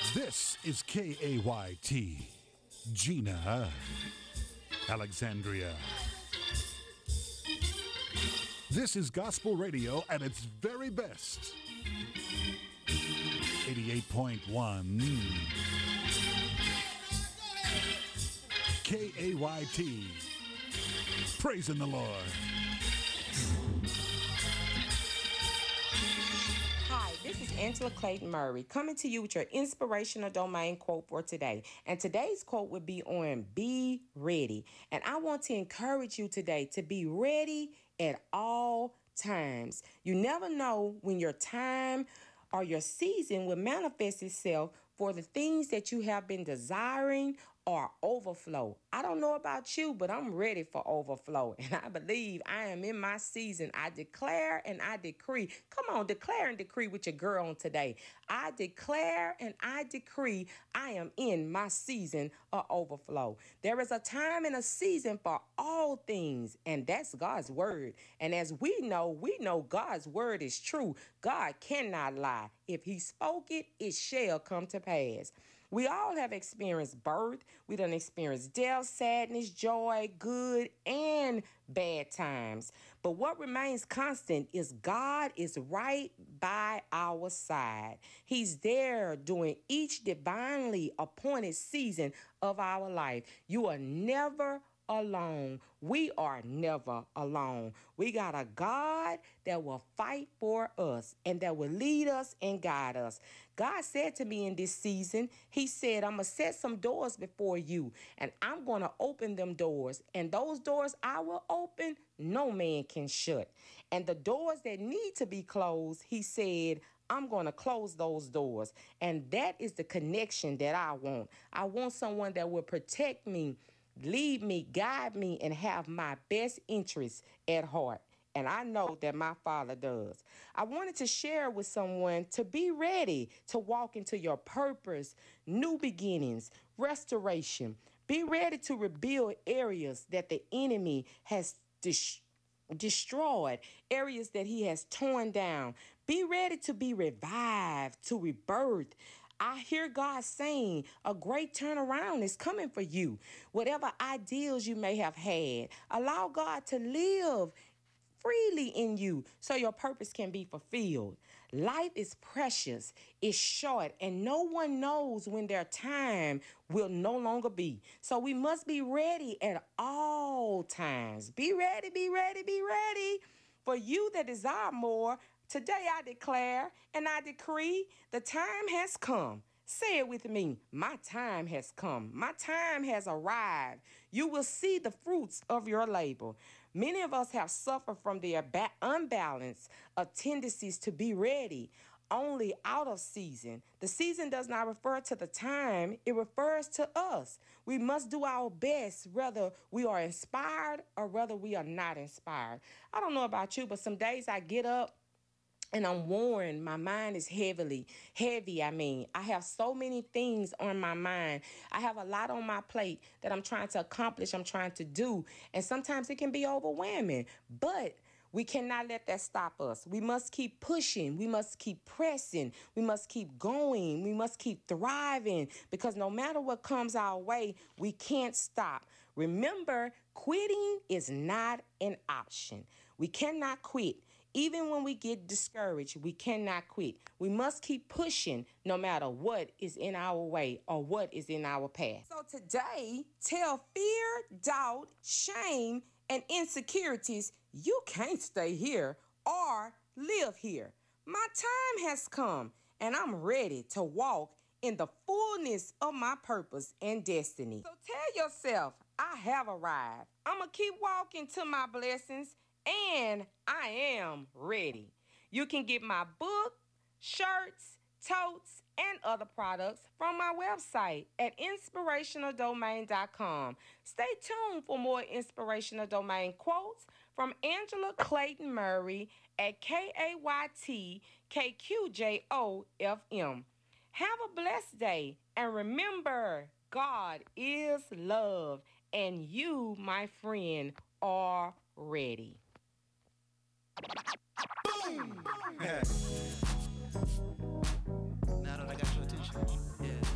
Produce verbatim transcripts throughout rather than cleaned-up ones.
This is K A Y T, Gina, Alexandria. This is gospel radio at its very best. eighty-eight point one K A Y T, praising the Lord. Hi, this is Angela Clayton Murray coming to you with your inspirational domain quote for today. And today's quote would be on be ready. And I want to encourage you today to be ready at all times. You never know when your time or your season will manifest itself for the things that you have been desiring or overflow. I don't know about you, but I'm ready for overflow. And I believe I am in my season. I declare and I decree. Come on, declare and decree with your girl on today. I declare and I decree I am in my season of overflow. There is a time and a season for all things, and that's God's word. And as we know, we know God's word is true. God cannot lie. If he spoke it, it shall come to pass. We all have experienced birth. We done experienced death, sadness, joy, good, and bad times. But what remains constant is God is right by our side. He's there during each divinely appointed season of our life. You are never alone. We are never alone. We got a God that will fight for us and that will lead us and guide us. God said to me in this season, he said, I'm going to set some doors before you and I'm going to open them doors. And those doors I will open, no man can shut. And the doors that need to be closed, he said, I'm going to close those doors. And that is the connection that I want. I want someone that will protect me, lead me, guide me, and have my best interests at heart. And I know that my Father does. I wanted to share with someone to be ready to walk into your purpose, new beginnings, restoration. Be ready to rebuild areas that the enemy has destroyed. destroyed, areas that he has torn down. Be ready to be revived, to rebirth. I hear God saying a great turnaround is coming for you. Whatever ideals you may have had, allow God to live freely in you so your purpose can be fulfilled. Life is precious, it's short, and no one knows when their time will no longer be. So we must be ready at all times. Be ready, be ready, be ready. For you that desire more, today I declare and I decree the time has come. Say it with me. My time has come. My time has arrived. You will see the fruits of your labor. Many of us have suffered from the ab- unbalance of tendencies to be ready, only out of season. The season does not refer to the time, it refers to us. We must do our best, whether we are inspired or whether we are not inspired. I don't know about you, but some days I get up and I'm worn. My mind is heavily, heavy. I mean, I have so many things on my mind. I have a lot on my plate that I'm trying to accomplish, I'm trying to do. And sometimes it can be overwhelming, but we cannot let that stop us. We must keep pushing. We must keep pressing. We must keep going. We must keep thriving because no matter what comes our way, we can't stop. Remember, quitting is not an option. We cannot quit. Even when we get discouraged, we cannot quit. We must keep pushing no matter what is in our way or what is in our path. So today, tell fear, doubt, shame, and insecurities, you can't stay here or live here. My time has come and I'm ready to walk in the fullness of my purpose and destiny. So tell yourself, I have arrived. I'm going to keep walking to my blessings and I am ready. You can get my book, shirts, totes, and other products from my website at inspirational domain dot com. Stay tuned for more inspirational domain quotes from Angela Clayton Murray at K A Y T K Q J O F M. Have a blessed day, and remember, God is love, and you, my friend, are ready. Now that I got your attention, yeah.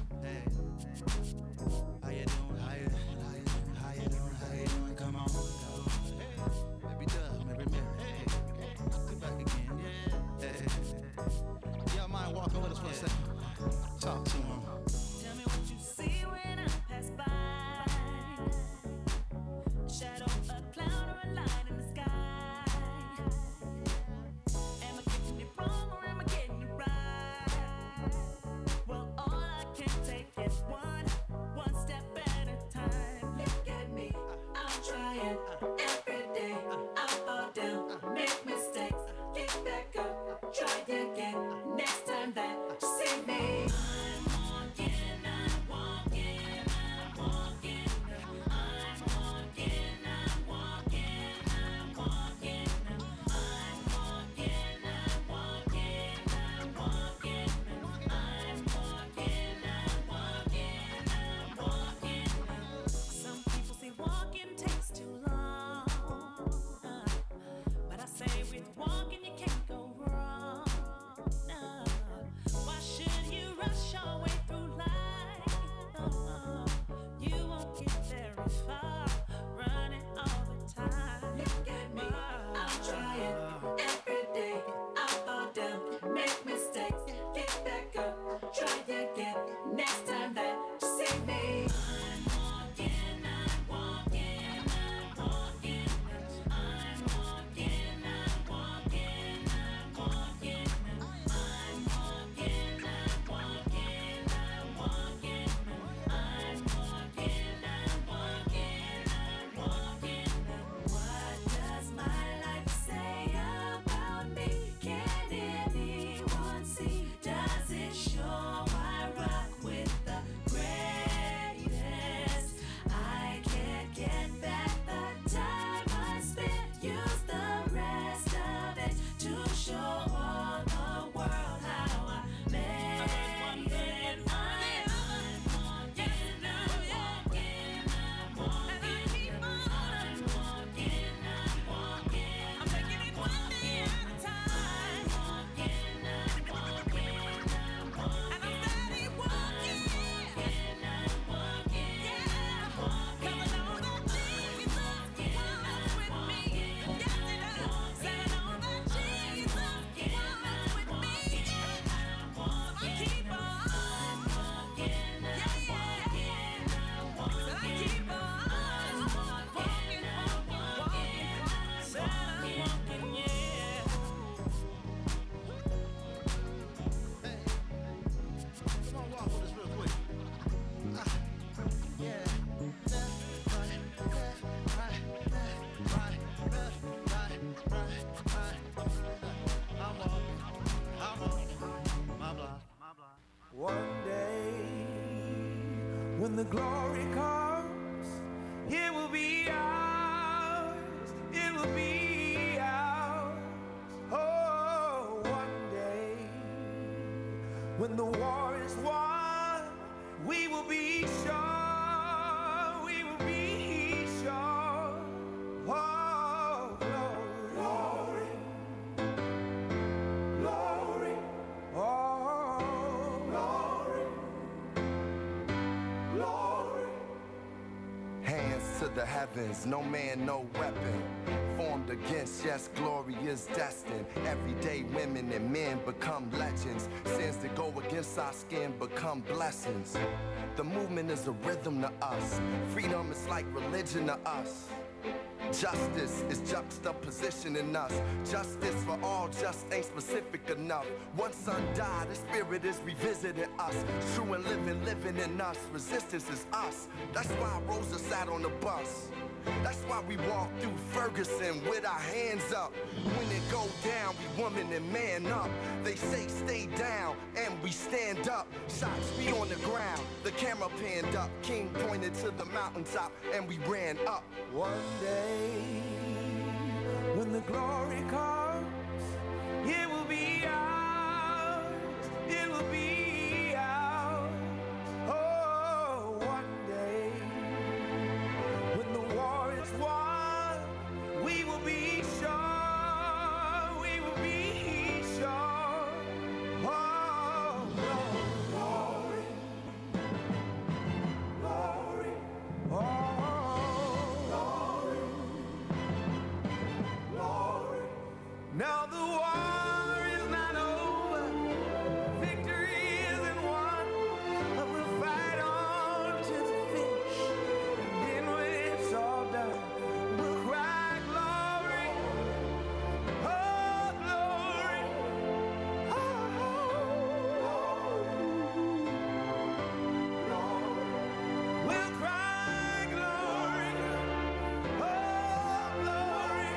One day, when the glory comes, it will be ours, it will be ours. Oh, one day, when the war is won, we will be sure, we will be sure. Oh, glory, glory, glory, oh, glory, glory. Hands to the heavens, no man, no weapon formed against, yes, glory is destined. Everyday women and men become legends. Sins that go against our skin become blessings. The movement is a rhythm to us. Freedom is like religion to us. Justice is juxtaposition in us. Justice for all just ain't specific enough. One son died, the spirit is revisiting us. True and living, living in us. Resistance is us. That's why Rosa sat on the bus. That's why we walk through Ferguson with our hands up. When it go down, we woman and man up. They say stay down, and we stand up. Shots be on the ground, the camera panned up. King pointed to the mountaintop, and we ran up. One day, when the glory comes, it will be ours, it will be ours. Oh, one day, when the war is won, we will be sure, we will be sure. Oh, glory, glory, oh, glory, glory. Now the war is not over, victory isn't won, but we'll fight on to the finish. And then when it's all done, we'll cry glory, oh glory, oh glory. We'll cry glory, oh glory,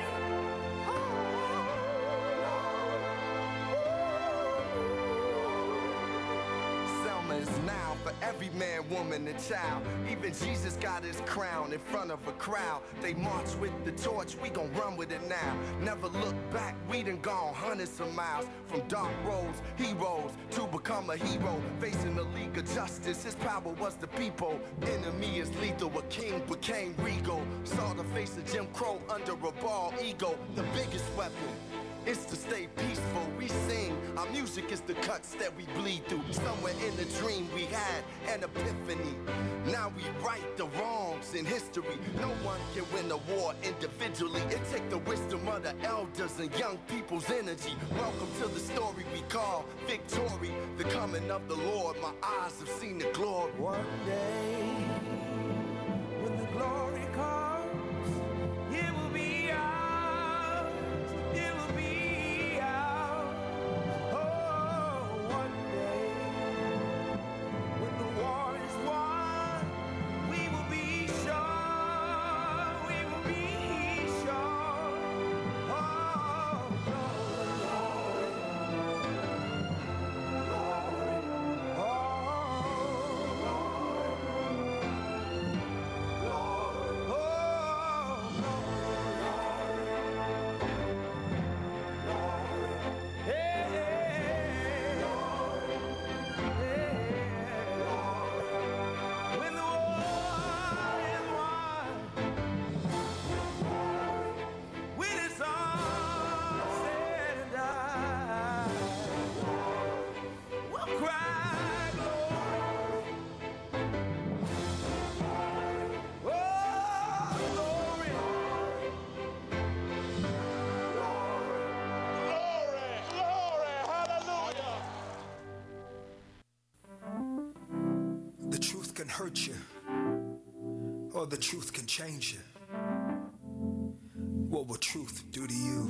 Selma is now for every man, woman, and child. Even Jesus got his crown in front of a crowd. They march with the torch, we gon' run with it now. Never look back, we done gone hundreds of miles. From dark roads, heroes, to become a hero. Facing the League of Justice, his power was the people. Enemy is lethal, a king became regal. Saw the face of Jim Crow under a bald ego. The biggest weapon is to stay peaceful. We sing, our music is the cuts that we bleed through. Somewhere in the dream we had an epiphany. Now we right the wrongs in history. No one can win a war individually. It takes the wisdom of the elders and young people's energy. Welcome to the story we call victory. The coming of the Lord, my eyes have seen the glory. One day, when the glory comes, it will be ours, it will be ours. Oh, one day, when the war is won, we will be sure, we will be sure. Oh, glory, glory, oh, can hurt you, or the truth can change you. What will truth do to you?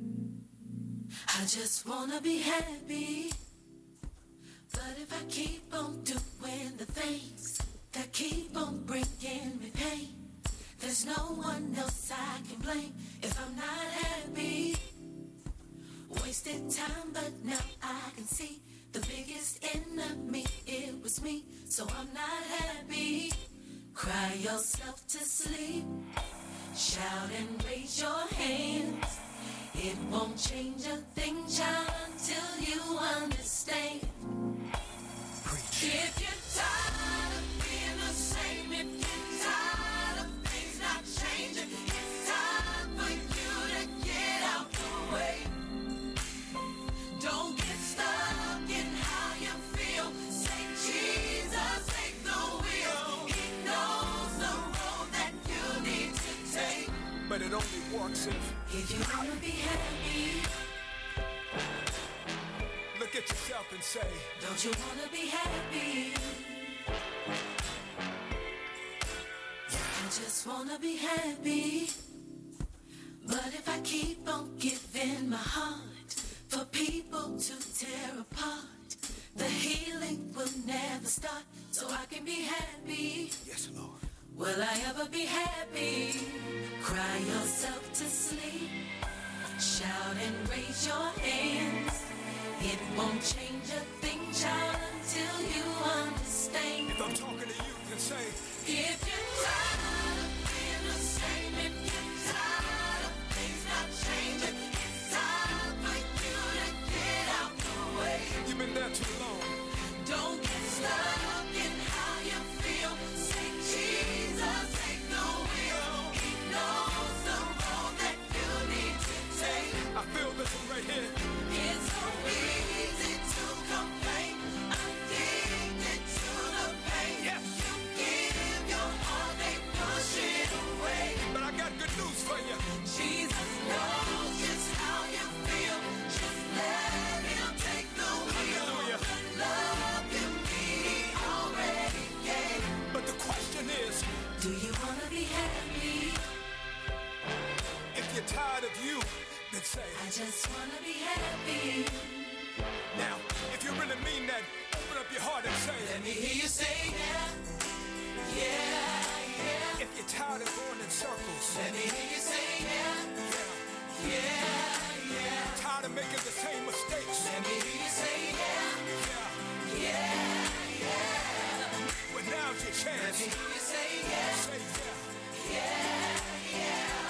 I just wanna be happy, but if I keep on doing the things that keep on bringing me pain, there's no one else I can blame if I'm not happy. Wasted time, but now I can see The biggest enemy, it was me, so I'm not happy. Cry yourself to sleep. Shout and raise your hands. It won't change a thing, child, until you understand. Preach. If you're tired of being the same, if you're tired of things not changing, it's time for you to get out the way. Don't get stuck in how you feel. Say, Jesus, take the wheel. He knows the road that you need to take. But it only works if If you wanna be happy, look at yourself and say, don't you wanna be happy? I just wanna be happy. But if I keep on giving my heart for people to tear apart, the healing will never start, so I can be happy. yes, Lord. Will I ever be happy? Cry yourself to sleep. Shout and raise your hands. It won't change a thing, child, until you understand. If I'm talking to you, then say, If you're tired of being the same, if you're tired of things not changing, it's time for you to get out the way. you've been there too long. Don't get stuck in how you feel. Say, Jesus, take the wheel. He knows the road that you need to take. I feel this one right here. It's so easy to complain, addicted to the pain. Yes. You give your heart, they push it away. But I got good news for you. Jesus knows just how you feel. Just let him take the wheel. Hallelujah. The love you need, he already gave. But the question is, Do you wanna be happy? if you're tired of you, then say, I just wanna be happy. now, if you really mean that, open up your heart and say, Let me hear you say yeah, yeah, yeah. if you're tired of going in circles, Let me hear you say yeah, yeah, yeah, yeah. tired of making the same mistakes, Let me hear you say yeah, yeah, yeah, yeah. well, now's your Let chance. me hear you say yeah, Say yeah. yeah, yeah.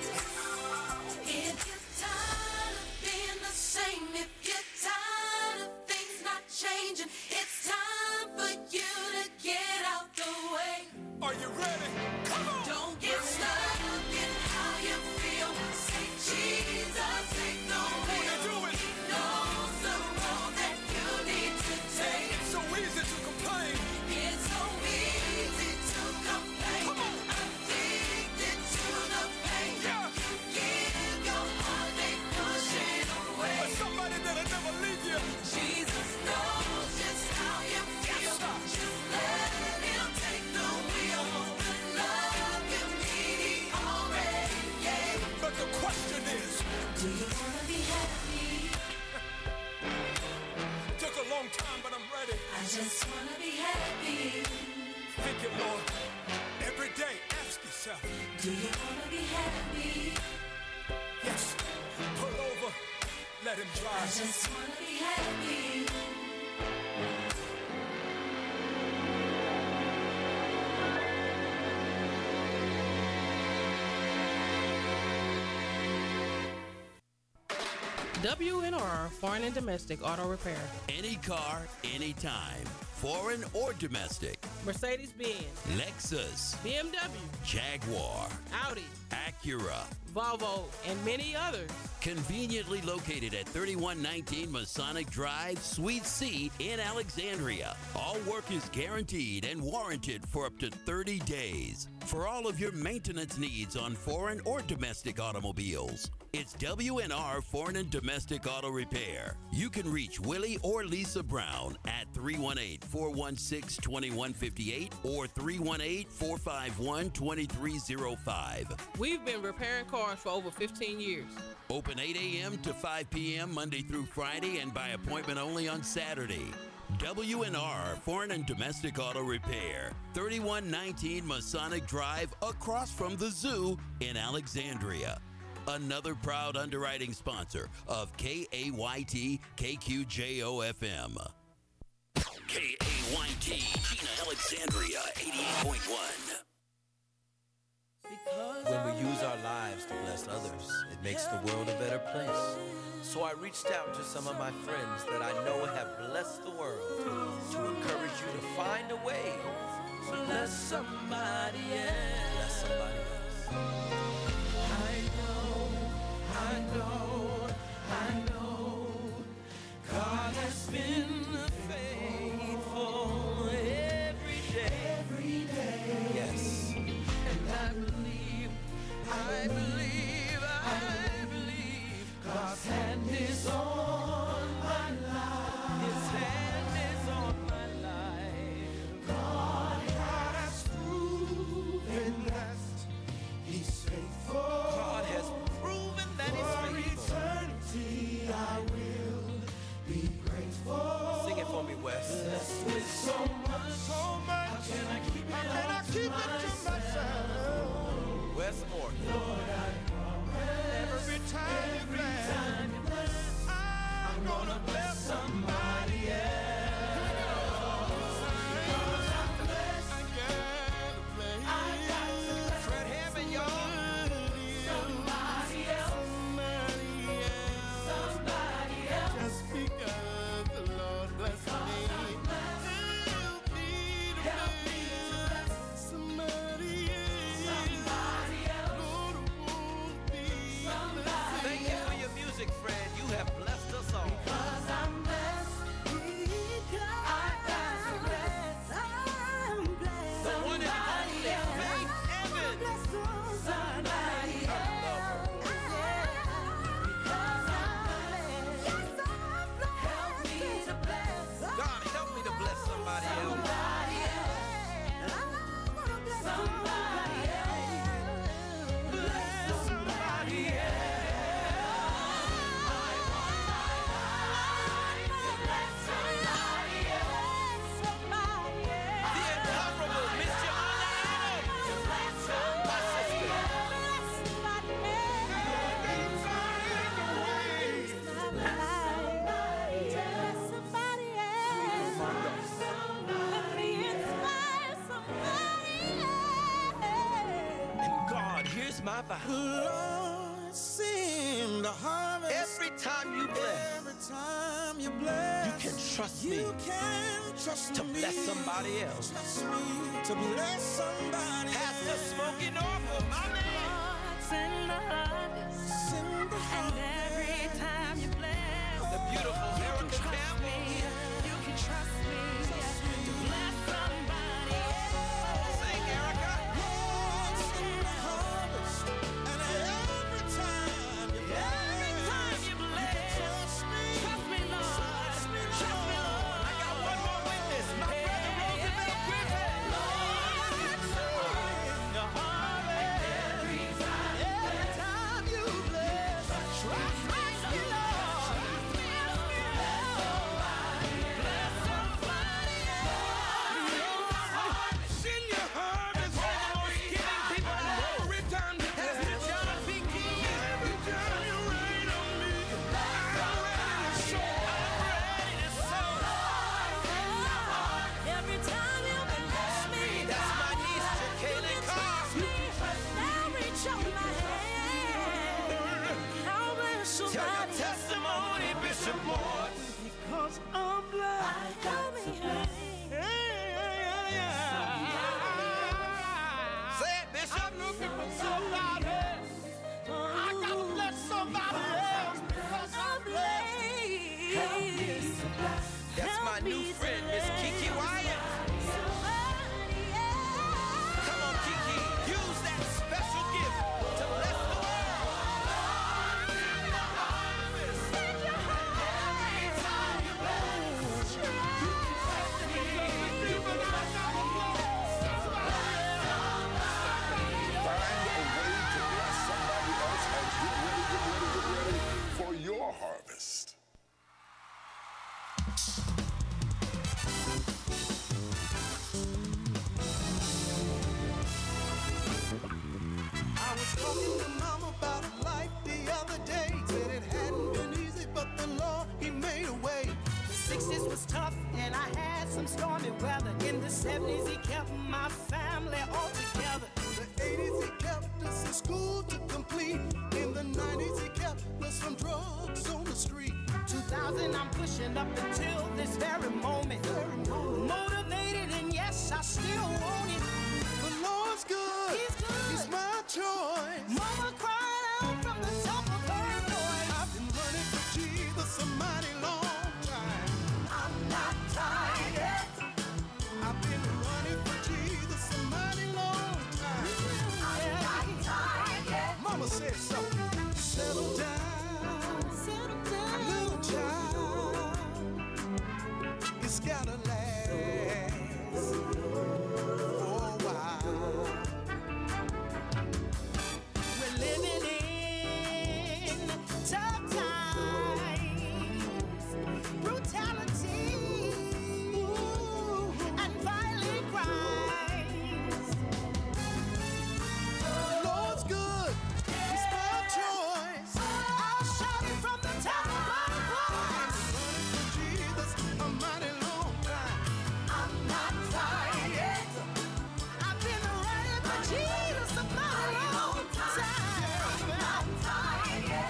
If you're tired of being the same, if you're tired of things not changing, it's time for you to get out the way. Are you ready? Come on. Don't get stuck in how you feel. Say, Jesus, take the wheel. do it. He knows the road that you need to take. It's so easy to complain. It's so easy to complain. Come on. Addicted to the pain. Yeah. You give your heart, they push it away. But somebody that'll never leave you. Jesus knows just how you feel. sir. Just let him take the wheel. The love you need, he already gave. But the question is, Do you wanna be happy? took a long time, but I'm ready. I just wanna be happy. Thank you, Lord. Every day, ask yourself, Do you wanna be happy? yes, pull over, let him I drive. just wanna be happy. W N R Foreign and Domestic Auto Repair. Any car, anytime. Foreign or domestic. Mercedes-Benz, Lexus, B M W, Jaguar, Audi, Acura. Volvo, and many others. Conveniently located at thirty-one nineteen Masonic Drive, Suite C in Alexandria. All work is guaranteed and warranted for up to thirty days. For all of your maintenance needs on foreign or domestic automobiles, it's W N R Foreign and Domestic Auto Repair. You can reach Willie or Lisa Brown at three one eight, four one six, two one five eight or three one eight, four five one, two three zero five. We've been repairing cars for over fifteen years. Open eight a.m. to five p.m. Monday through Friday and by appointment only on Saturday. W N R Foreign and Domestic Auto Repair, thirty-one nineteen Masonic Drive across from the zoo in Alexandria. Another proud underwriting sponsor of K A Y T K Q J O F M. K A Y T, Gina Alexandria, eighty-eight point one. When we use our lives to bless others, it makes the world a better place. So I reached out to some of my friends that I know have blessed the world to encourage you to find a way to bless somebody else. Bless somebody else. I know, I know, I know, God has been faithful every day, every day. Yes. And I believe, I believe, I believe God's hand is on my life. His hand is on my life. God, God has proven that He's faithful. God has proven that He's faithful. For eternity, I will be grateful. Sing it for me, Wes. Blessed with so much, so much. How can I keep it, How can I keep it to myself? Wes Morgan. Lord, I promise every time you bless, time you bless I'm gonna bless somebody else. Because I'm blessed. I gotta bless. I got to bless. Fred Hammond, y'all. Somebody else. Somebody else. Somebody else. Just because the Lord bless me. Help me to Help me to bless somebody else. somebody else. Lord, won't be Somebody Thank you for your music, Fred. You have blessed us all. Because I'm blessed. I got to bless. I'm blessed. The one and only Faith Evans. Somebody else. Because I'm blessed. Help me to bless. God, help me to bless somebody else. Somebody else. Somebody else. Bless somebody else. I want my life to bless somebody else. Somebody else. The incomparable Miss Joanna Adams. To bless somebody else. Somebody else. Somebody else. Let me inspire somebody else. And God, here's my vow. Lord, seem to harvest. Every time you bless, Every time you bless, you can trust me you can trust to me. bless somebody else. Trust me to bless somebody Pastor else. Smokey Norfolk, my man. In the harvest, Send the and every time you bless, The beautiful Erica Campbell. you can trust me to bless somebody else. Sing, Erica. Lord, send the harvest, and every time you bless, Every time you bless, trust me, trust me, Lord, trust me, trust me, Lord. I got one more witness, my brother Roosevelt Griffin. Lord, The harvest. every time, every time you bless, trust me, Lord, trust me, Bless somebody else. send your harvest, One of the most giving people I know. every time you bless. Pastor John P. Key. Every time you rain on me, I'm ready to show. Ready to sow. Every time you bless me, That's my niece, Jacqueline Carr. now reach out my hand. I'll bless Tell your somebody else. testimony, Bishop Morton. Because I'm blessed. Help me, Say it, Bishop. I'm looking for somebody else. I gotta bless somebody else because I'm blessed. That's my new friend, Miss Kiki Wyatt. Come on, Kiki. Use that special gift to bless the world. Find a way to bless somebody else as you ready, get ready, get ready for your harvest. I was talking to Mom about life the other day. Said it hadn't been easy, but the Lord, He made a way. The sixties was tough and I had some from drugs on the street. two thousand, I'm pushing up until this very moment. Motivated and yes, I still want it. The Lord's good. He's good. He's my choice. Mama cried out from the top of her voice. I've been running for Jesus a mighty long time. I'm not tired yet. I've been running for Jesus a mighty long time. I'm not tired yet. Mama said something. Settle down. Settle down. Little child. It's gotta last for a while. We're living in tough times, brutality and violent crimes. The Lord's good. It's my choice. I'll shout it from the top of my voice. Jesus, a mighty long time. I'm not tired yet. I've been running for Jesus a mighty long time. I'm not tired yet.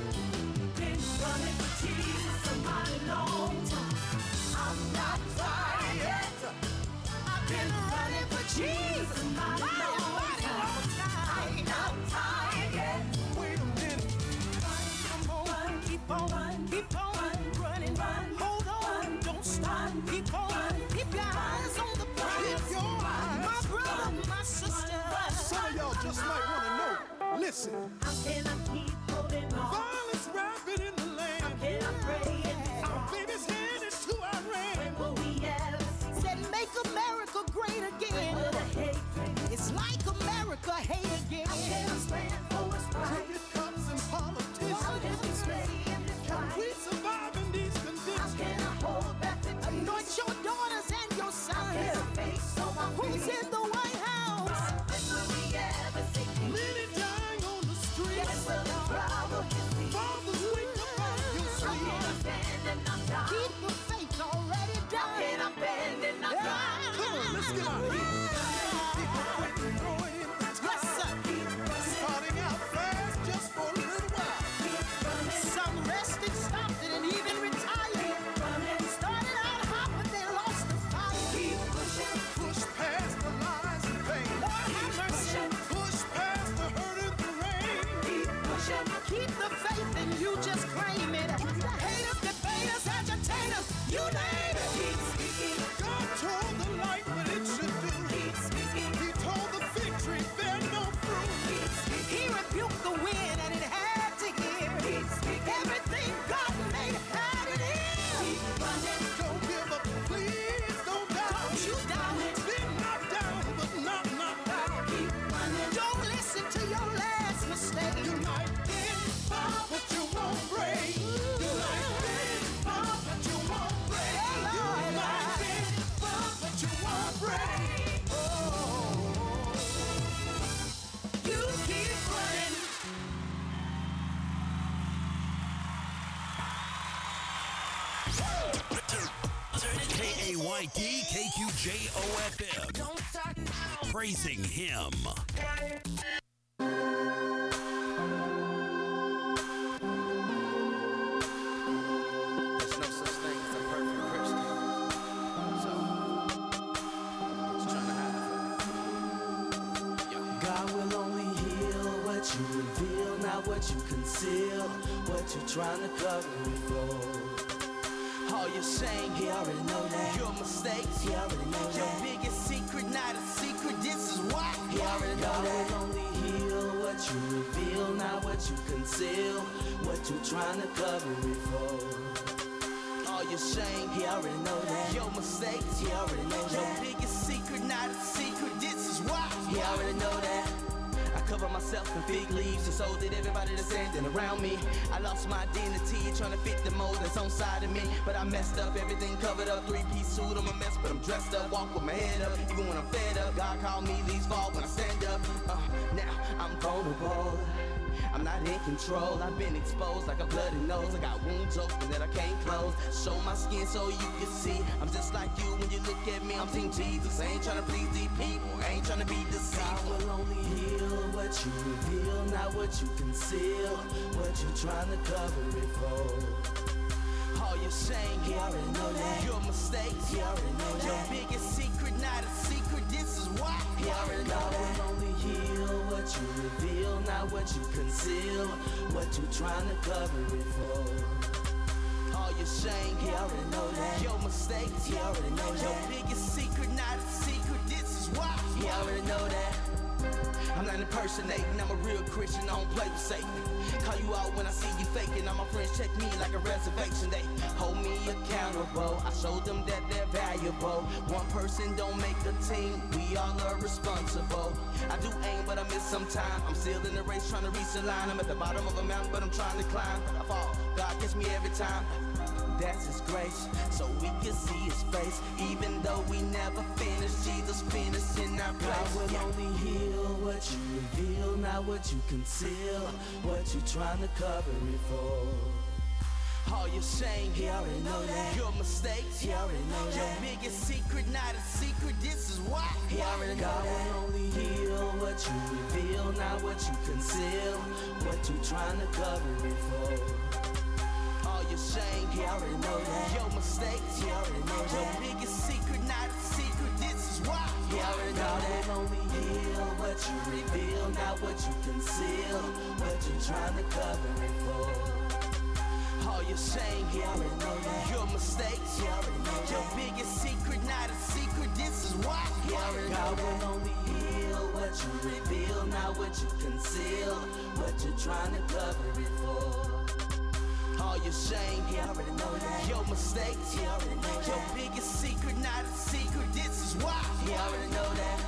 Been running for Jesus a mighty long time. I'm not tired yet. I've been running for Jesus a mighty long time. I'm not tired yet. Wait a minute. Come on, keep on, keep on running. Hold on, don't stop. Keep on, keep your eyes on the prize. My brother, my sister. Some of y'all just might want to know. Listen. How can I keep holding on? Violence rapid in the land. How can I pray in this Our baby's headed to Iran. When will we ever said make America great again? It's like America hate again. How can I stand for what's right? Crooked cops and politicians. Can we survive in these conditions? How can I hold back the tears? Anoint your daughters and your sons. Who's in the White House? When will we ever see peace? Many dying on the street. Yes, well, the problem is peace. Fathers, wake up out of your sleep. How can I bend and not die? Keep the faith already done. How can I bend and not die? Come on, let's get out of here. People quit throwing in the towel. Yes, sir. Starting out fast just for a little while. Some rested, stopped it, and even retired. Started out hot, but they lost the fire. Keep pushing. Push past the lies and pain. Lord have mercy. Push past the hurt and the rain. Keep pushing. Keep the faith and you just claim it. Haters, debaters, agitators, you name it. Keep speaking. God told the light what it should do. Keep speaking. He told the fig tree bear no fruit. Keep speaking. He rebuked the wind and it had to hear. Keep speaking. Everything God made had it in. Keep running. Don't give up. Please don't doubt. Don't you doubt it. Been knocked down, but not knocked out. Keep running. Don't listen to your last mistake. You might bend, but you won't break. You might bend, but you won't break. You might bend, but you won't break. Oh, you keep running. K A Y D K Q J O F M. Don't stop now. Praising him. There's no such thing as a perfect Christian. So, what's trying to happen for you? God will only heal what you reveal, not what you conceal, what you trying to cover it for. All your shame, he already know that. Your mistakes, he already know that. Your biggest secret, not a secret, this is why. He already know that. God will only heal what you reveal, not what you conceal, what you trying to cover it for. All your shame, he already know that. Your mistakes, he already know that. Your biggest secret, not a secret, this is why. He already know that. I cover myself in fig leaves and so did everybody that's standing around me. I lost my identity trying to fit the mold that's on side of me, but I messed up, everything covered up. Three-piece suit, I'm a mess, but I'm dressed up. Walk with my head up, even when I'm fed up. God called me, leaves fall when I stand up. uh, Now I'm vulnerable. I'm not in control. I've been exposed like a bloody nose. I got wounds open that I can't close. Show my skin so you can see. I'm just like you when you look at me. I'm Team Jesus. I ain't trying to please these people. I ain't trying to be deceived. God will only heal what you reveal, not what you conceal. What you trying to cover it for. All your shame, He already know that. Your mistakes, He already know your that. biggest secret, not a secret. This is why. He already know God that. will only heal what you reveal, not what you conceal. What you trying to cover it for. All your shame, He already know that. Your mistakes, He already know your that. biggest secret, not a secret. This is why. He already know that. I'm not impersonating, I'm a real Christian, I don't play with Satan. Call you out when I see you faking, all my friends check me like a reservation. They hold me accountable, I show them that they're valuable. One person don't make a team, we all are responsible. I do aim, but I miss some time. I'm still in the race trying to reach the line. I'm at the bottom of a mountain, but I'm trying to climb. I fall, God gets me every time. That's his grace, so we can see his face. Even though we never finish, Jesus finished in our place. God will Yeah. only heal what you reveal, not what you conceal. What you trying to cover it for. All your shame, He already know that. your mistakes, He already know your that. biggest secret, not a secret. This is why. He already know God that. will only heal what you reveal, not what you conceal. What you trying to cover it for. All your shame, He already know that. your mistakes, He already know your that. biggest secret, not a secret. This is why. He already know God that. will only heal what you reveal, not what you conceal. What you trying to cover it for. All your shame, He already know that. your mistakes, He already know your that. biggest secret, not a secret. This is why. He already God know will only heal what you reveal, not what you conceal. What you trying to cover it for. All your shame, He already know that. your mistakes, He already know your that. biggest secret, not a secret. This is why. He already know that.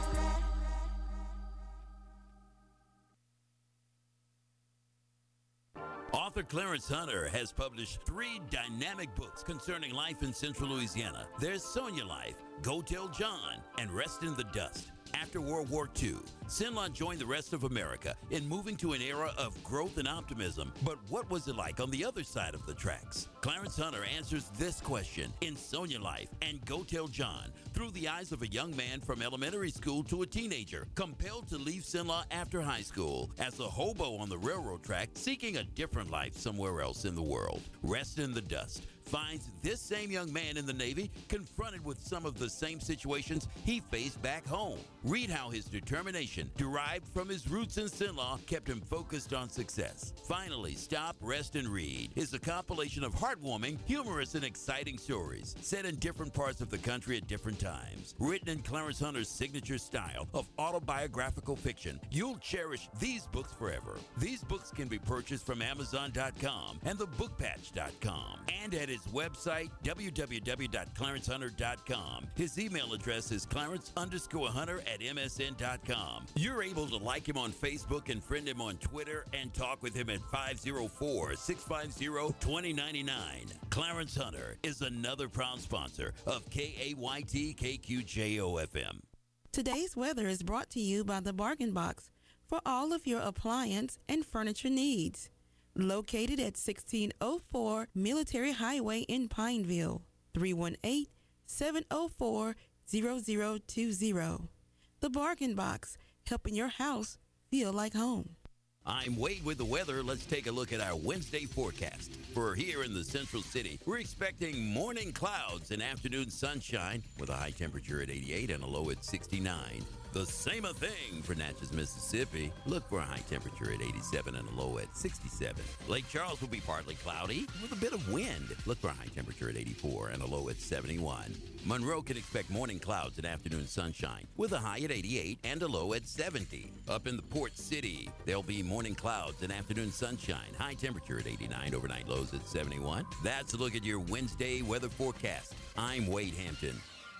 Author Clarence Hunter has published three dynamic books concerning life in Central Louisiana. There's Sonia Life, Go Tell John, and Rest in the Dust. After World War Two, Sinla joined the rest of America in moving to an era of growth and optimism. But what was it like on the other side of the tracks? Clarence Hunter answers this question in Sonia Life and Go Tell John through the eyes of a young man from elementary school to a teenager, compelled to leave Sinla after high school as a hobo on the railroad track, seeking a different life somewhere else in the world. Rest in the Dust finds this same young man in the Navy confronted with some of the same situations he faced back home. Read how his determination, derived from his roots in Sinlaw, kept him focused on success. Finally, Stop, Rest, and Read is a compilation of heartwarming, humorous, and exciting stories set in different parts of the country at different times. Written in Clarence Hunter's signature style of autobiographical fiction, you'll cherish these books forever. These books can be purchased from Amazon dot com and the book patch dot com and at his website, w w w dot clarence hunter dot com. His email address is clarence underscore hunter at m s n dot com. You're able to like him on Facebook and friend him on Twitter and talk with him at five oh four, six five zero, two oh nine nine. Clarence Hunter is another proud sponsor of K A Y T K Q J O F M. Today's weather is brought to you by the Bargain Box for all of your appliance and furniture needs. Located at sixteen oh four Military Highway in Pineville, three one eight, seven oh four, zero zero two zero. The Bargain Box, helping your house feel like home. I'm Wade with the weather. Let's take a look at our Wednesday forecast. For here in the Central City, we're expecting morning clouds and afternoon sunshine with a high temperature at eighty-eight and a low at sixty-nine. The same a thing for Natchez, Mississippi. Look for a high temperature at eighty-seven and a low at sixty-seven. Lake Charles will be partly cloudy with a bit of wind. Look for a high temperature at eighty-four and a low at seventy-one. Monroe can expect morning clouds and afternoon sunshine with a high at eighty-eight and a low at seventy. Up in the Port City, there'll be morning clouds and afternoon sunshine. High temperature at eighty-nine, overnight lows at seventy-one. That's a look at your Wednesday weather forecast. I'm Wade Hampton.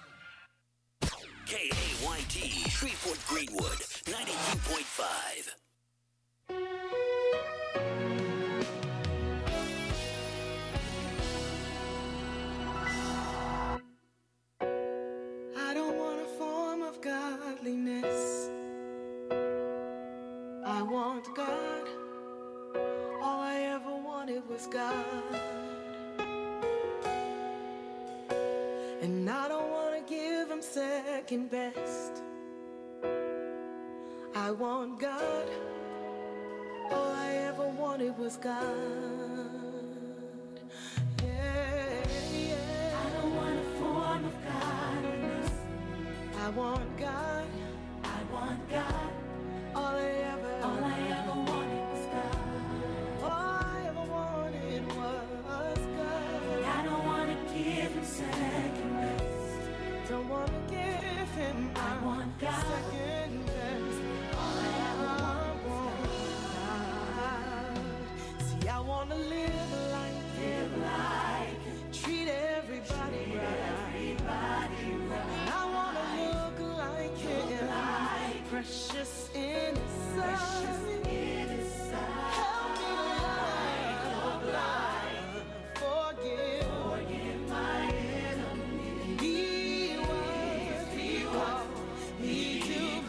K A Y T, Shreveport Greenwood, ninety-two point five. I don't want a form of godliness. I want God. God. And I don't want to give him second best. I want God. All I ever wanted was God. Yeah, yeah. I don't want a form of godliness. I want God. I want God. All I ever, all I ever wanted was God. All I ever wanted was God. I don't want to give him second best. Don't want to give him I want God. second best. All I ever wanted was God. See, I want to live like Live like treat everybody treat right. everybody right. I want to look like him, like precious in his sight. precious in his sight. Help me to love, forgive, Forgive my enemies. be what he called me to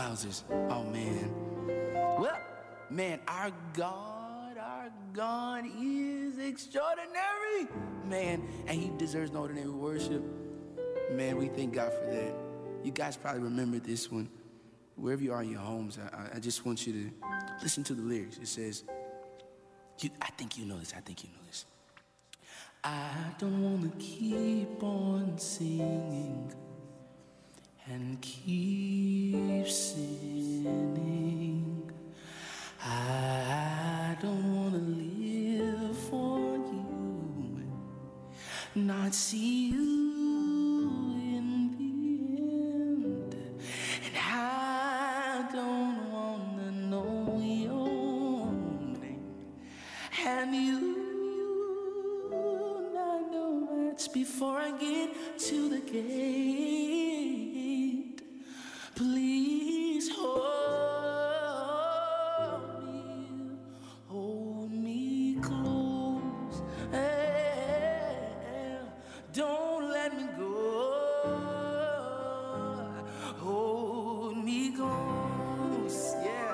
Wowzers. Oh, man. Well, man, our God, our God is extraordinary. Man, and he deserves no ordinary worship. Man, we thank God for that. You guys probably remember this one. Wherever you are in your homes, I, I just want you to listen to the lyrics. It says, you, I think you know this, I think you know this. I don't want to keep on singing and keep sinning. I don't want to live for you, not see you in the end. And I don't want to know your name. And you, I know that's before I get to the gate. Please hold me, hold me close. Hey, don't let me go. Hold me close, yeah.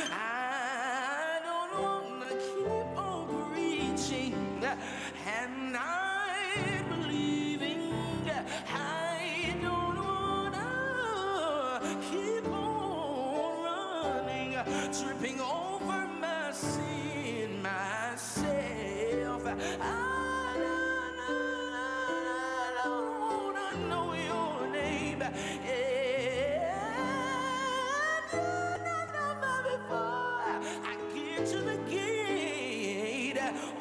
I don't wanna keep on preaching and I'm believing. I don't wanna keep on running, tripping over my sin myself. I, I don't wanna know your name. Before I get to the gate, oh,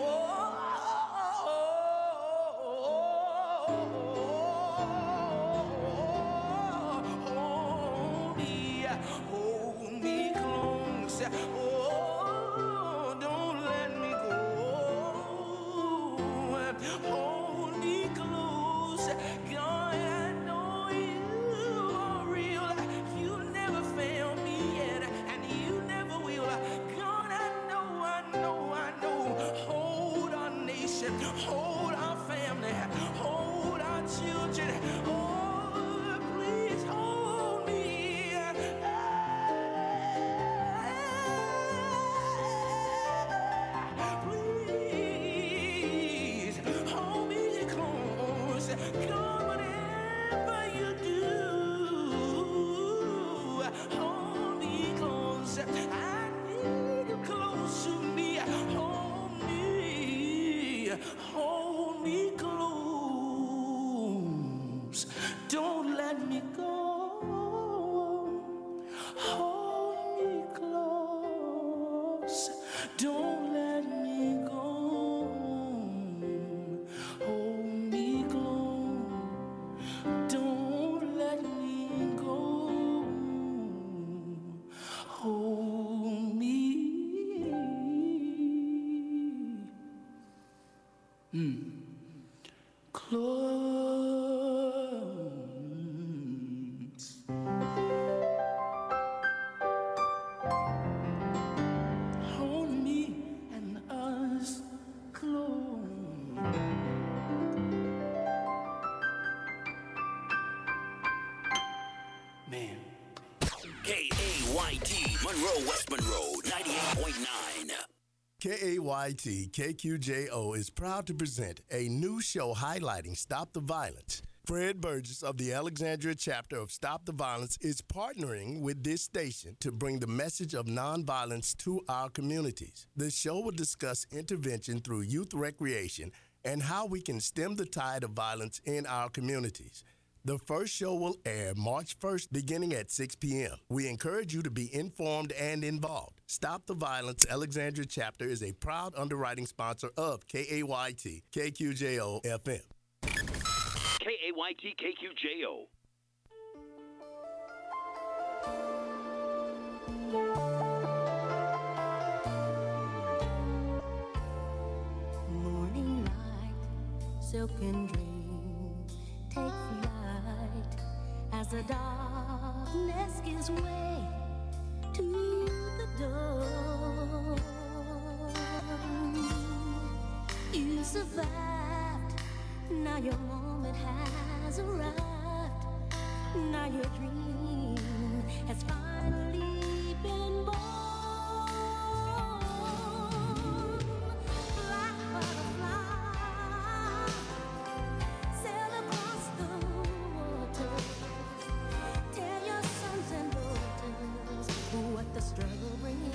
hold me, hold me close. Oh, don't let me go. Hold me close. God, I know you are real. You never failed me yet, and you never will. God, I know, I know, I know. Hold our nation, hold our family, hold our children. Oh, please hold me. Please hold me close. God, whatever you do, hold me close. I need you close to me. Hold me, hold me close. Don't let me go. Hold me close. Don't let me go. Hold me close. Don't let me go. Hold me. Mm. Close. Hold me and us close. Man. K A Y T, Monroe, West Monroe, ninety-eight point nine. K A Y T K Q J O is proud to present a new show highlighting Stop the Violence. Fred Burgess of the Alexandria chapter of Stop the Violence is partnering with this station to bring the message of nonviolence to our communities. The show will discuss intervention through youth recreation and how we can stem the tide of violence in our communities. The first show will air March first beginning at six p.m. We encourage you to be informed and involved. Stop the Violence Alexandria chapter is a proud underwriting sponsor of K A Y T K Q J O F M. K A Y T K Q J O. Morning light, silken dream, take flight as the darkness gives way to the dawn. You survived, now your moment has arrived, now your dream has finally finally been born. Black butterfly, sail across the waters. Tell your sons and daughters what the struggle brings.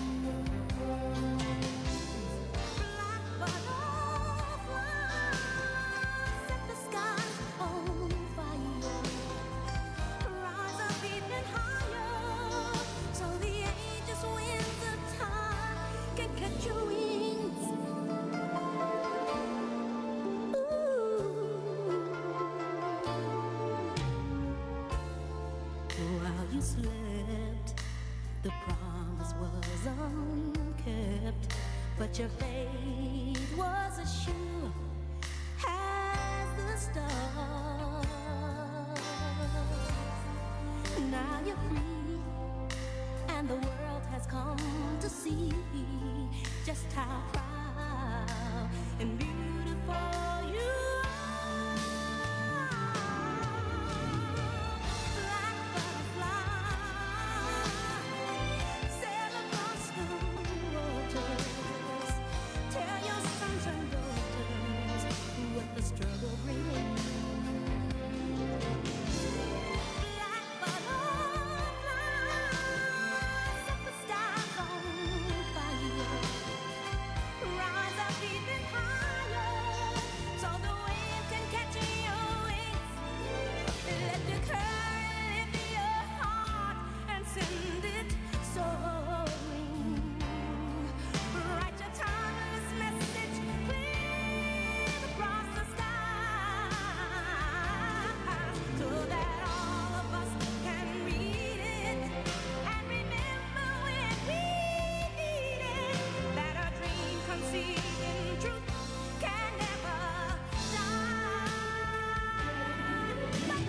Black butterfly, set the skies on fire. Rise up even higher, so the aegis winds of time can catch your wings. Ooh. While you slept, the promise was unkept, but your faith was as sure as the stars. Now you're free, and the world has come to see just how proud and beautiful you are. Black butterfly, sail across the waters. Tell your sons and daughters what the struggle brings. Black butterfly, set the skies on fire. Rise up even higher, so the wind can catch your wings. Let the current lift your heart and send it soaring. Write your timeless message clear across the sky, so that all of us can read it and remember when we need it, that a dream conceived in truth can never die. But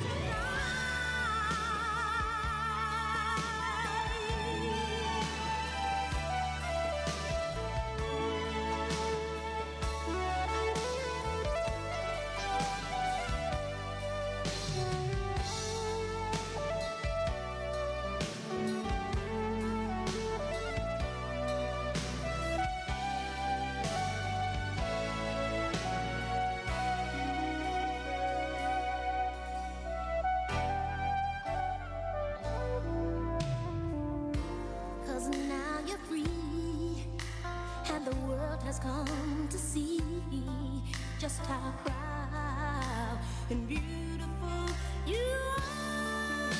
cause now you're free, and the world has come to see just how proud and beautiful you are.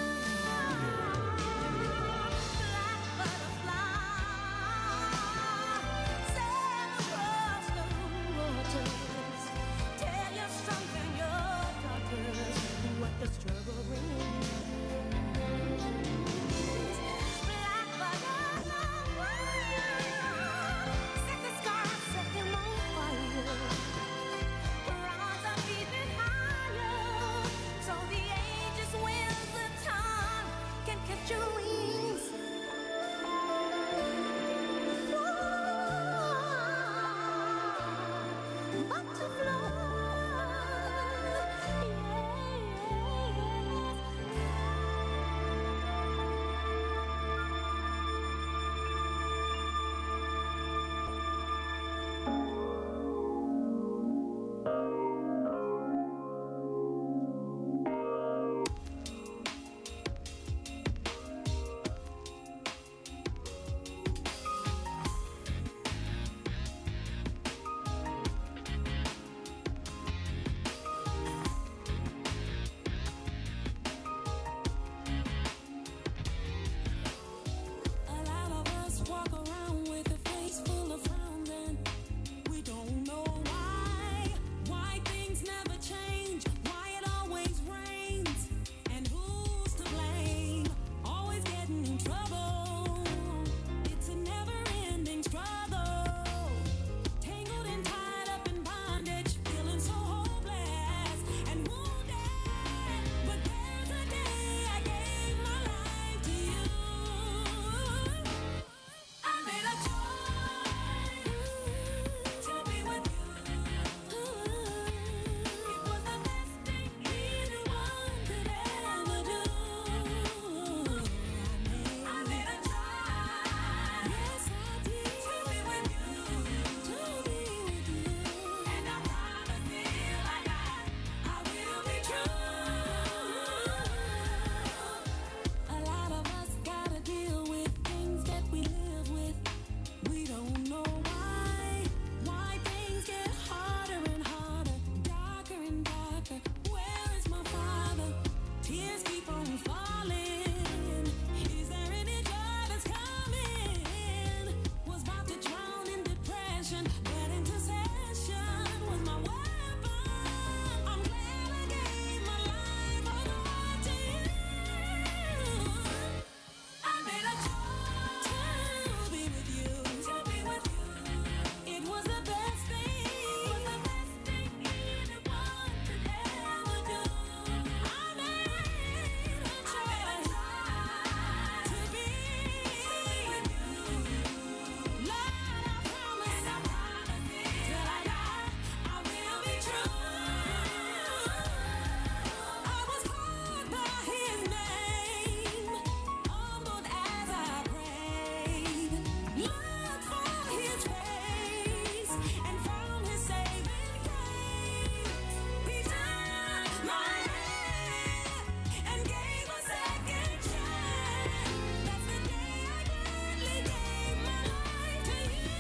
Black butterfly, sail across the waters. Tell your sons and your daughters what the struggle brings. Black butterfly, set the skies, set them on fire. Rise up even higher, affection, that intercession was my weapon. I'm glad I gave my life over to you. I made a choice to be with you, to be with you. It was the best thing, it was the best thing anyone could ever do. I made a choice to be with you. Lord, I promise, I promise till I die, I will be true. I was called by His name, humbled as I prayed. Looked for His face and found His saving grace. He took my hand and gave a second chance. That's the day I gladly gave my life to you.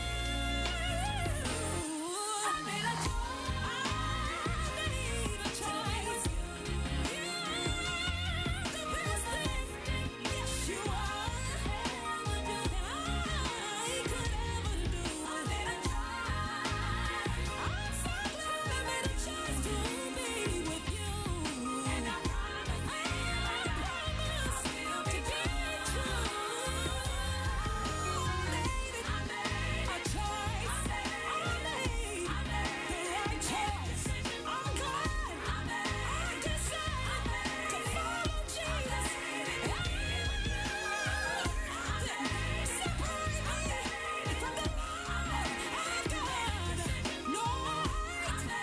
I made a choice. I made a choice. You are the best thing, yes you are, that I could ever do. I made a choice. I'm so glad I made a choice to be with you. And I promise, I promise to be true. I made it. I made a choice. I made the right choice. I'm glad I decided to follow Jesus. Separate me from the love of God. No hurt, no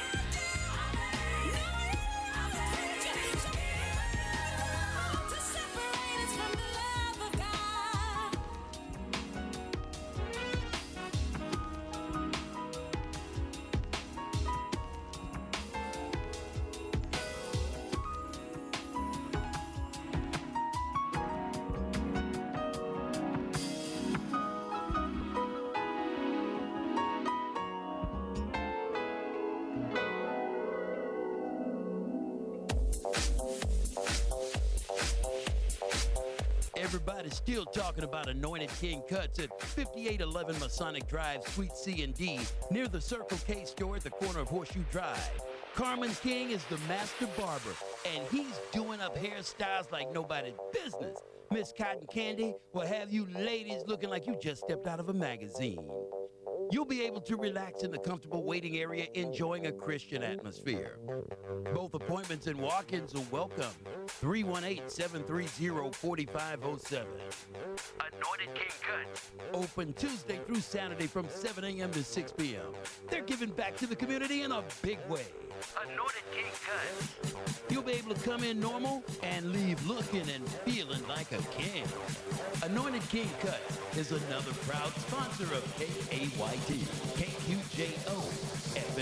death, to separate us from the love of God. Everybody's still talking about Anointed King Cuts at fifty-eight eleven Masonic Drive, Suite C and D, near the Circle K store at the corner of Horseshoe Drive. Carmen King is the master barber, and he's doing up hairstyles like nobody's business. Miss Cotton Candy will have you ladies looking like you just stepped out of a magazine. You'll be able to relax in the comfortable waiting area, enjoying a Christian atmosphere. Both appointments and walk-ins are welcome. three one eight, seven three zero, four five zero seven. Anointed King Cuts. Open Tuesday through Saturday from seven a.m. to six p.m. They're giving back to the community in a big way. Anointed King Cuts. You'll be able to come in normal and leave looking and feeling like a king. Anointed King Cuts is another proud sponsor of K A Y T, K Q J O F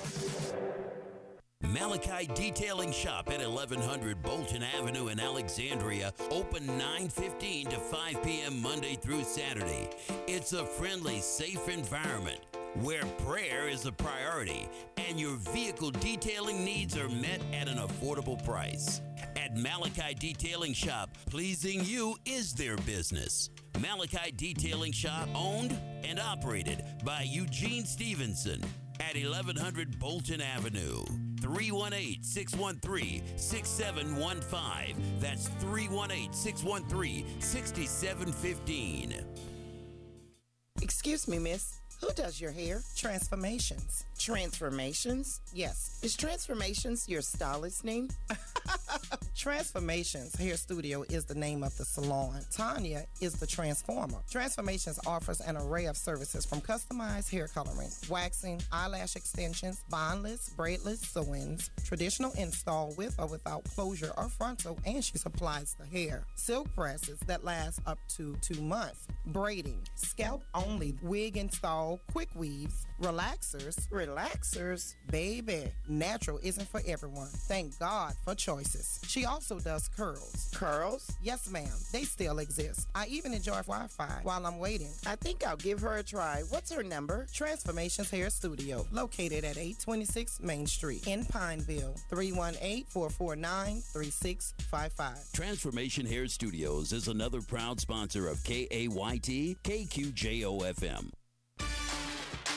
M. Malachi Detailing Shop at eleven hundred Bolton Avenue in Alexandria, open nine fifteen to five p.m. Monday through Saturday. It's a friendly, safe environment where prayer is a priority and your vehicle detailing needs are met at an affordable price. At Malachi Detailing Shop, pleasing you is their business. Malachi Detailing Shop, owned and operated by Eugene Stevenson at eleven hundred Bolton Avenue. three one eight, six one three, six seven one five. That's three one eight, six one three, six seven one five. Excuse me, miss. Who does your hair? Transformations. Transformations? Yes. Is Transformations your stylist name? Transformations Hair Studio is the name of the salon. Tanya is the transformer. Transformations offers an array of services from customized hair coloring, waxing, eyelash extensions, bondless, braidless sew-ins, traditional install with or without closure or frontal, and she supplies the hair. Silk presses that last up to two months. Braiding, scalp only, wig install, quick weaves, relaxers. Relaxers? Baby, natural isn't for everyone. Thank God for choices. She also does curls. Curls? Yes, ma'am. They still exist. I even enjoy Wi-Fi while I'm waiting. I think I'll give her a try. What's her number? Transformations Hair Studio, located at eight twenty-six Main Street in Pineville. three one eight, four four nine, three six five five. Transformation Hair Studios is another proud sponsor of K A Y T, K Q J O F M.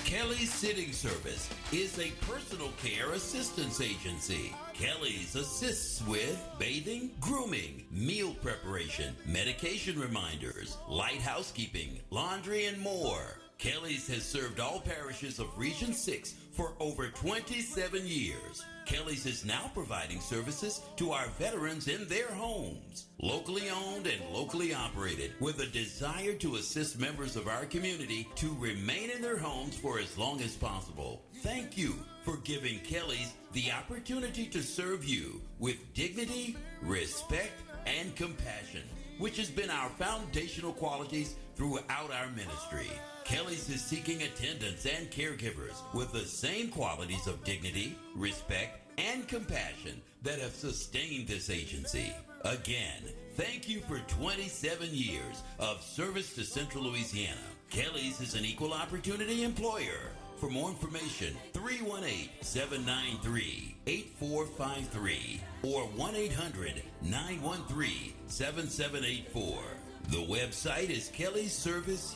Kelly's Sitting Service is a personal care assistance agency. Kelly's assists with bathing, grooming, meal preparation, medication reminders, light housekeeping, laundry, and more. Kelly's has served all parishes of Region six for over twenty-seven years. Kelly's is now providing services to our veterans in their homes. Locally owned and locally operated, with a desire to assist members of our community to remain in their homes for as long as possible. Thank you for giving Kelly's the opportunity to serve you with dignity, respect, and compassion, which has been our foundational qualities throughout our ministry. Kelly's is seeking attendants and caregivers with the same qualities of dignity, respect, and compassion that have sustained this agency. Again, thank you for twenty-seven years of service to Central Louisiana. Kelly's is an equal opportunity employer. For more information, three one eight, seven nine three, eight four five three or one eight hundred, nine one three, seven seven eight four. The website is kellys service